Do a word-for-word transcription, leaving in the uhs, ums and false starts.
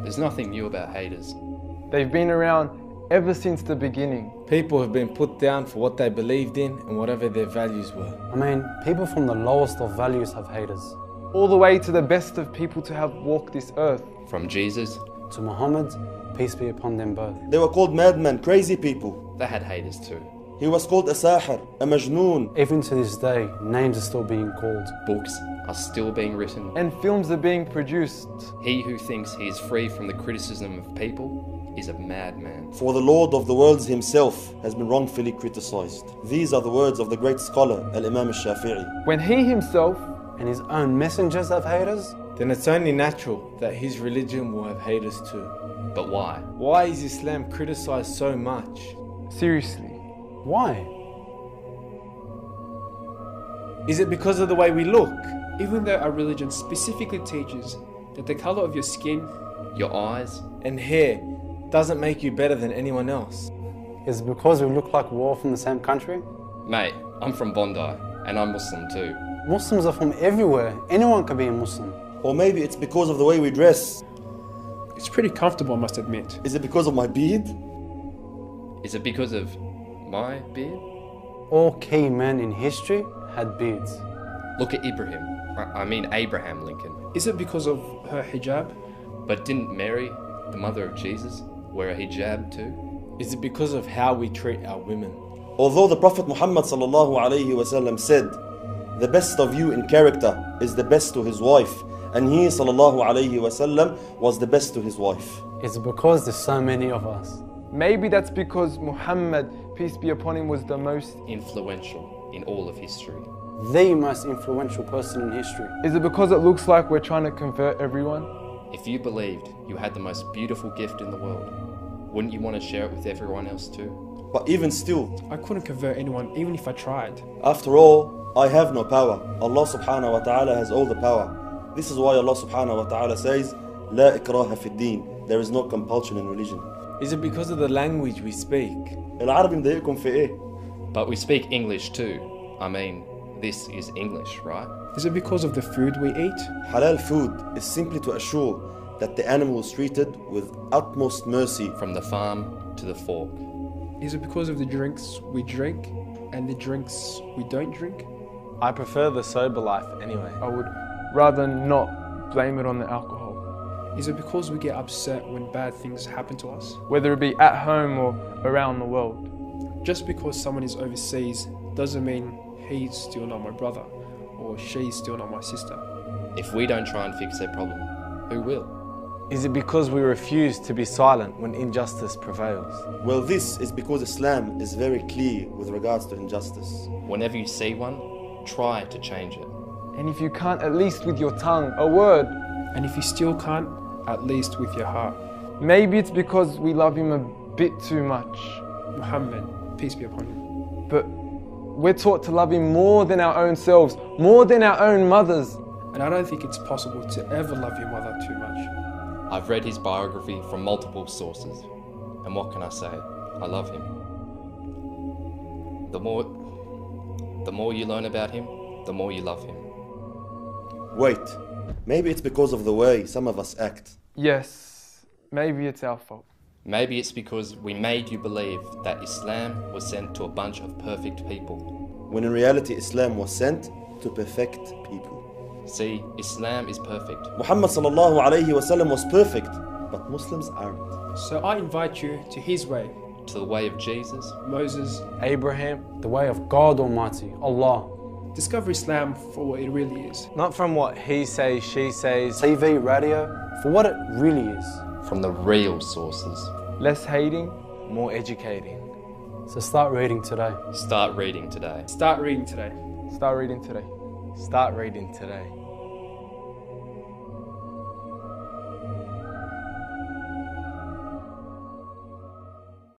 There's nothing new about haters. They've been around ever since the beginning. People have been put down for what they believed in and whatever their values were. I mean, people from the lowest of values have haters. All the way to the best of people to have walked this earth. From Jesus, To Muhammad, peace be upon them both. They were called madmen, crazy people. they had haters too. He was called a sahir, a majnoon. Even to this day, names are still being called. Books are still being written. And films are being produced. He who thinks he is free from the criticism of people is a madman. For the Lord of the worlds himself has been wrongfully criticized. These are the words of the great scholar, Al-Imam al-Shafi'i. When he himself And his own messengers have haters? Then it's only natural that his religion will have haters too. But why? Why is Islam criticized so much? Seriously. Why? Is it because of the way we look? Even though our religion specifically teaches that the color of your skin, Your eyes? And hair doesn't make you better than anyone else. Is it because we look like we're all from the same country? Mate, I'm from Bondi, and I'm Muslim too. Muslims are from everywhere. Anyone can be a Muslim. Or maybe it's because of the way we dress. it's pretty comfortable, I must admit. Is it because of my beard? Is it because of my beard? All key men in history had beards. Look at Ibrahim. I I mean Abraham Lincoln. Is it because of her hijab? But didn't Mary, the mother of Jesus, wear a hijab too? Is it because of how we treat our women? Although the Prophet Muhammad sallallahu alayhi wasallam said, the best of you in character is the best to his wife, and he sallallahu alayhi wasallam was the best to his wife. Is it because there's so many of us? Maybe that's because Muhammad, peace be upon him, was the most. Influential in all of history. The most influential person in history. Is it because it looks like we're trying to convert everyone? If you believed you had the most beautiful gift in the world, wouldn't you want to share it with everyone else too? But even still, I couldn't convert anyone even if I tried. after all, I have no power. Allah subhanahu wa ta'ala has all the power. This is why Allah subhanahu wa ta'ala says, لا إكراه في الدين. There is no compulsion in religion. Is it because of the language we speak? العربي مضايقكم في ايه؟ But we speak English too. I mean, this is English, right? Is it because of the food we eat? Halal food is simply to assure that the animal is treated with utmost mercy. From the farm to the fork. Is it because of the drinks we drink and the drinks we don't drink? I prefer the sober life anyway. I would rather not blame it on the alcohol. Is it because we get upset when bad things happen to us? Whether it be at home or around the world. Just because someone is overseas doesn't mean he's still not my brother or she's still not my sister. If we don't try and fix their problem, who will? Is it because we refuse to be silent when injustice prevails? Well, this is because Islam is very clear with regards to injustice. Whenever you see one, try to change it. And if you can't, at least with your tongue, a word. And if you still can't, at least with your heart. Maybe it's because we love him a bit too much. Muhammad, peace be upon him. But we're taught to love him more than our own selves, more than our own mothers. And I don't think it's possible to ever love your mother too much. I've read his biography from multiple sources, and what can I say? I love him. The more, the more you learn about him, the more you love him. Wait, maybe it's because of the way some of us act. Yes, maybe it's our fault. Maybe it's because we made you believe that Islam was sent to a bunch of perfect people. When in reality Islam was sent to perfect people. See, Islam is perfect. Muhammad sallallahu alayhi wasallam was perfect, but Muslims aren't. So I invite you to his way, To the way of Jesus, Moses. Abraham, The way of God Almighty, Allah. Discover Islam for what it really is. not from what he says, she says. T V, radio, for what it really is. from the real sources. Less hating. More educating. So start reading today. Start reading today. Start reading today. Start reading today. Start reading today.